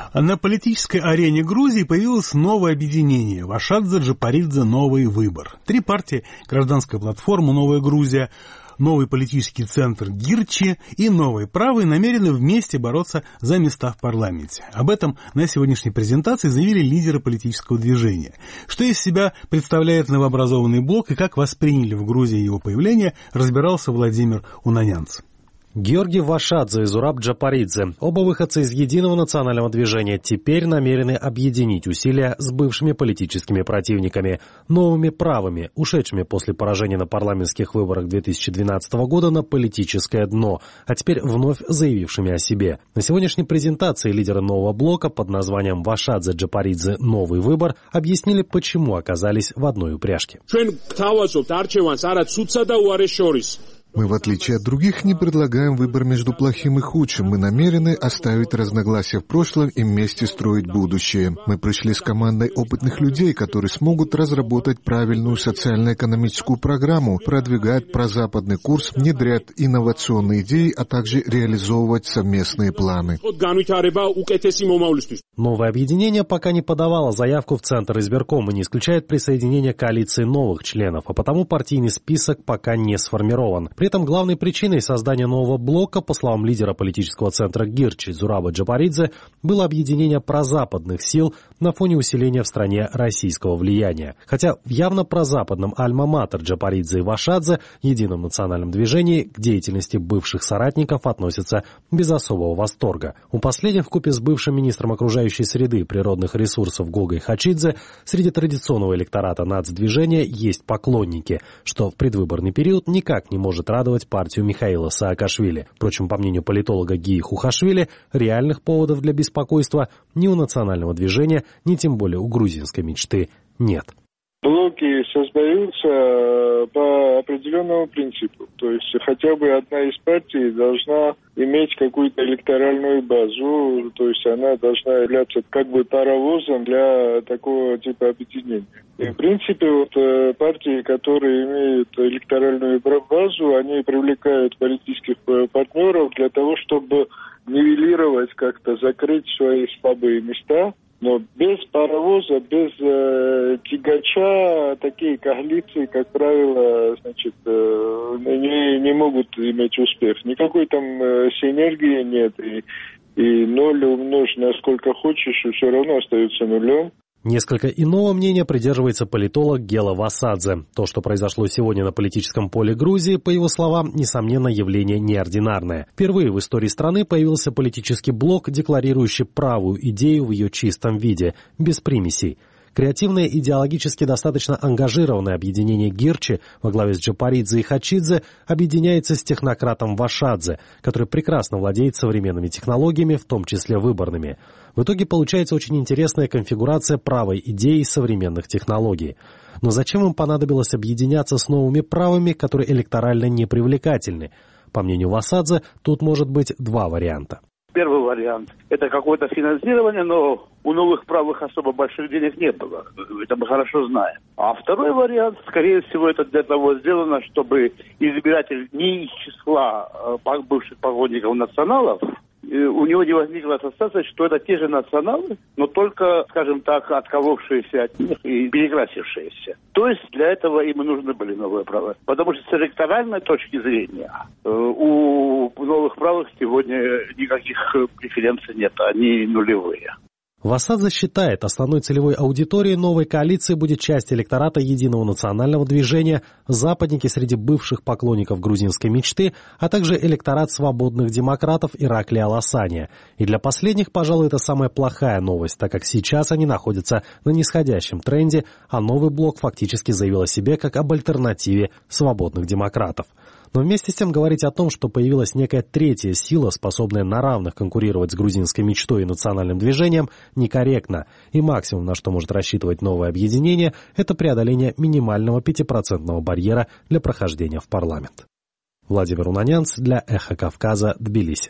На политической арене Грузии появилось новое объединение – Вашадзе Джапаридзе «Новый выбор». 3 партии – Гражданская платформа «Новая Грузия», Новый политический центр Гирчи и Новые правые намерены вместе бороться за места в парламенте. Об этом на сегодняшней презентации заявили лидеры политического движения. Что из себя представляет новообразованный блок и как восприняли в Грузии его появление, разбирался Владимир Унанянц. Георгий Вашадзе и Зураб Джапаридзе, оба выходцы из Единого национального движения, теперь намерены объединить усилия с бывшими политическими противниками, новыми правыми, ушедшими после поражения на парламентских выборах 2012 года на политическое дно, а теперь вновь заявившими о себе. На сегодняшней презентации лидеры нового блока под названием Вашадзе Джапаридзе «Новый выбор» объяснили, почему оказались в одной упряжке. Мы, в отличие от других, не предлагаем выбор между плохим и худшим. Мы намерены оставить разногласия в прошлом и вместе строить будущее. Мы пришли с командой опытных людей, которые смогут разработать правильную социально-экономическую программу, продвигать прозападный курс, внедрять инновационные идеи, а также реализовывать совместные планы. Новое объединение пока не подавало заявку в Центр избиркома и не исключает присоединение коалиции новых членов, а потому партийный список пока не сформирован. При этом главной причиной создания нового блока, по словам лидера политического центра Гирчи Зураба Джапаридзе, было объединение прозападных сил на фоне усиления в стране российского влияния. Хотя в явно прозападном альма-матер Джапаридзе и Вашадзе, Едином национальном движении, к деятельности бывших соратников относятся без особого восторга. У последних вкупе с бывшим министром окружающей среды и природных ресурсов Гогой Хачидзе среди традиционного электората нацдвижения есть поклонники, что в предвыборный период никак не может радовать партию Михаила Саакашвили. Впрочем, по мнению политолога Гии Хухашвили, реальных поводов для беспокойства ни у национального движения, ни тем более у грузинской мечты нет. Блоки создаются по определенному принципу. То есть хотя бы одна из партий должна иметь какую-то электоральную базу, то есть она должна являться как бы паровозом для такого типа объединения. И в принципе партии, которые имеют электоральную базу, они привлекают политических партнеров для того, чтобы нивелировать, как-то закрыть свои слабые места. Но без паровоза, без тягача такие коалиции, как правило, не могут иметь успех. Никакой там синергии нет. И 0 умножь на сколько хочешь, и все равно остается нулем. Несколько иного мнения придерживается политолог Гела Васадзе. То, что произошло сегодня на политическом поле Грузии, по его словам, несомненно, явление неординарное. Впервые в истории страны появился политический блок, декларирующий правую идею в ее чистом виде, без примесей. Креативное, идеологически достаточно ангажированное объединение Гирчи во главе с Джапаридзе и Хачидзе объединяется с технократом Вашадзе, который прекрасно владеет современными технологиями, в том числе выборными. В итоге получается очень интересная конфигурация правой идеи современных технологий. Но зачем им понадобилось объединяться с новыми правыми, которые электорально непривлекательны? По мнению Васадзе, тут может быть 2 варианта. Первый вариант – это какое-то финансирование, но у новых правых особо больших денег не было. Это мы хорошо знаем. А второй вариант, скорее всего, это для того сделано, чтобы избиратель не из числа бывших поклонников националов, у него не возникла ассоциация, что это те же националы, но только, скажем так, отколовшиеся от них и перекрасившиеся. То есть для этого им и нужны были новые права. Потому что с электоральной точки зрения у новых правых сегодня никаких преференций нет, они нулевые. Васадзе считает, основной целевой аудиторией новой коалиции будет часть электората Единого национального движения, западники среди бывших поклонников грузинской мечты, а также электорат свободных демократов Ираклия Аласания. И для последних, пожалуй, это самая плохая новость, так как сейчас они находятся на нисходящем тренде, а новый блок фактически заявил о себе как об альтернативе свободных демократов. Но вместе с тем говорить о том, что появилась некая третья сила, способная на равных конкурировать с грузинской мечтой и национальным движением, некорректно. И максимум, на что может рассчитывать новое объединение, это преодоление минимального 5% барьера для прохождения в парламент. Владимир Унанянц для Эхо Кавказа, Тбилиси.